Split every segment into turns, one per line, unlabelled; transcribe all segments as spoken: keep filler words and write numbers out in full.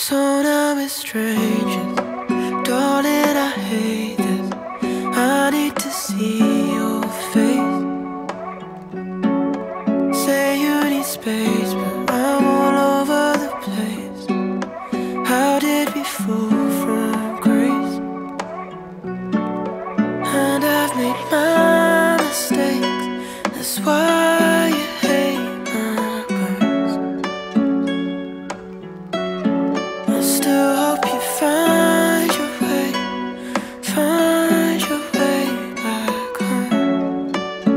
So now we're strangers, darling, I hate this. I need to see your face. Say you need space, but I'm all over the place. How did we fall from grace? And I've made my mistakes, that's why you hate my words. I still hope you find your way, find your way back home.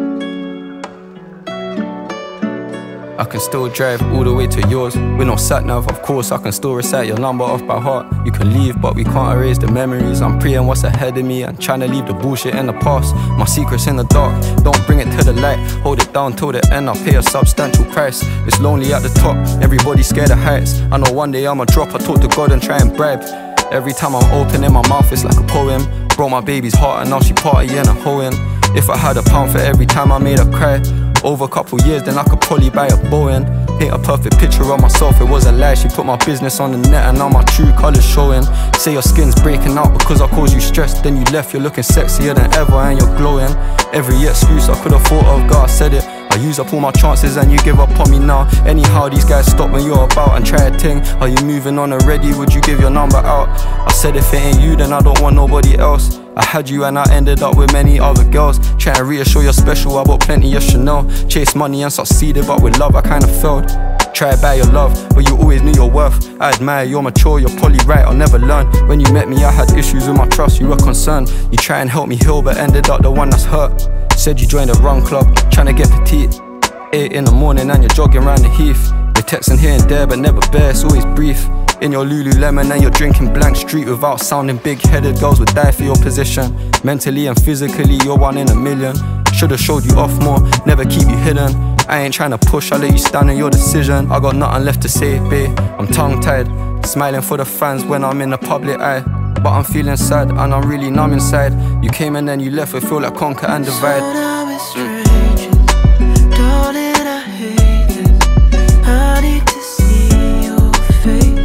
I can still drive all the way to yours with no sat-nav, of course. I can still recite your number off by heart. You can leave, but we can't erase the memories. I'm praying what's ahead of me and trying to leave the bullshit in the past. My secret's in the dark, don't bring it to the light. Hold it down till the end, I'll pay a substantial price. It's lonely at the top, everybody's scared of heights. I know one day I'ma drop, I talk to God and try and bribe. Every time I'm opening my mouth, it's like a poem. Broke my baby's heart and now she partying and hoeing. If I had a pound for every time I made her cry, over a couple years, then I could probably buy a Boeing. Paint a perfect picture of myself, it was a lie. She put my business on the net and now my true colours showing. Say your skin's breaking out because I caused you stress. Then you left, you're looking sexier than ever and you're glowing. Every excuse I could have thought of, God, I said it. I use up all my chances and you give up on me now. Anyhow, these guys stop when you're about and try a thing. Are you moving on already? Would you give your number out? I said if it ain't you, then I don't want nobody else. I had you and I ended up with many other girls. Trying to reassure you're special, I bought plenty of Chanel. Chase money and succeeded, but with love I kinda failed. Try to buy your love, but you always knew your worth. I admire you're mature, you're probably right, I'll never learn. When you met me I had issues with my trust, you were concerned. You try and help me heal, but ended up the one that's hurt. Said you joined the wrong club, trying to get petite. Eight in the morning and you're jogging around the heath. You're texting here and there but never bare, it's always brief. In your Lululemon and you're drinking blank street without sounding big-headed. Girls would die for your position. Mentally and physically you're one in a million. Should've showed you off more, never keep you hidden. I ain't trying to push, I'll let you stand in your decision. I got nothing left to say, babe, I'm tongue-tied. Smiling for the fans when I'm in the public eye. But I'm feeling sad and I'm really numb inside. You came and then you left, it feel like conquer and divide.
So now we're strangers, darling, I hate this. I need to see your face.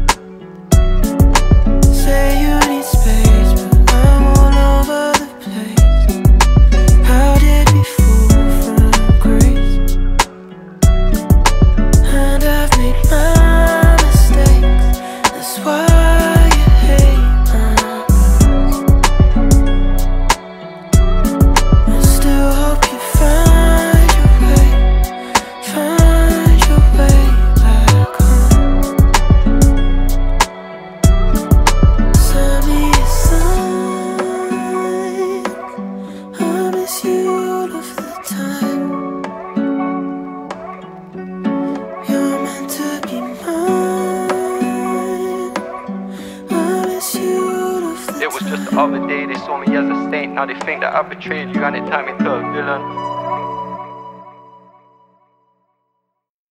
Say you need space, but I'm all over the place. How did we fall from grace? And I've made my mistakes, that's why you hate my words. I still hope you find your way, find your way back home. Send me a sign, I miss you all of the time. You're meant to be mine, I miss you all of the time.
It was just the other day they saw me as a saint. Now they think that I betrayed you and it turned me to a villain.